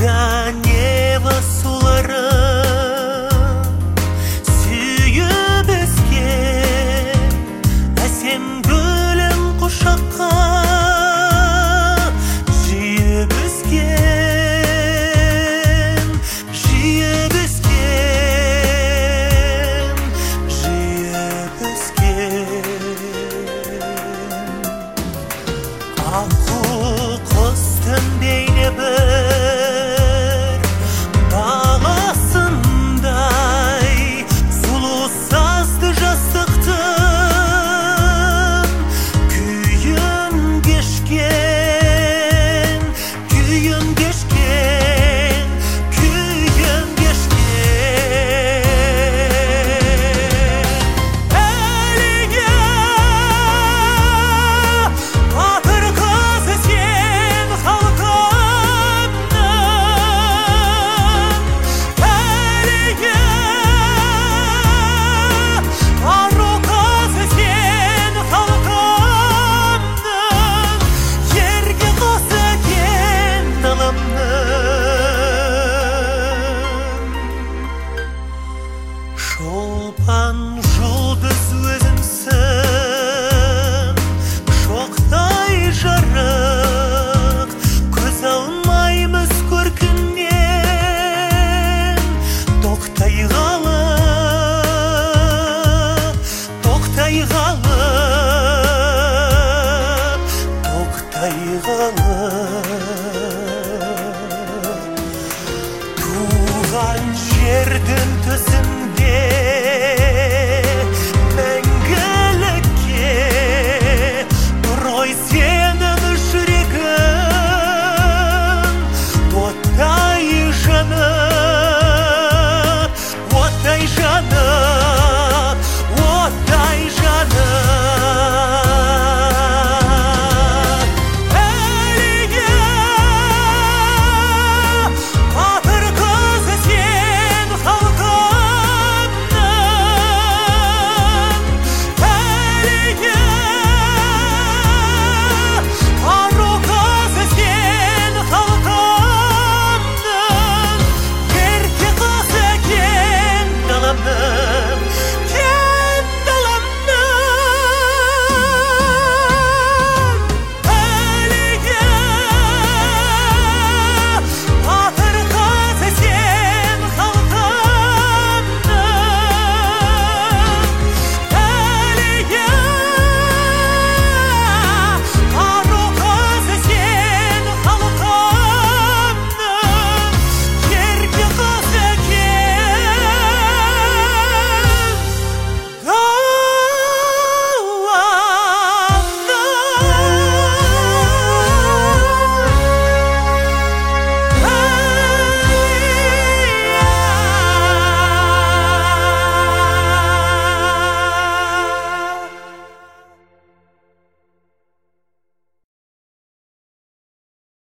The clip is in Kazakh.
Ганева сулары сүйіп өскен әсем гүлін құшаққа жиып өскен, жиып өскен, жиып өскен. Аққу құстың бейне бір баласындай сұлу сазды жастықтың күйін кешкен, күйін кешкен, күйін кешкен. Әлия батыр қызы сен халқымның, Әлия ару қызы сен халқымның, ерге қызы кен даламның. Шолпан жұлдыз өзіңсің,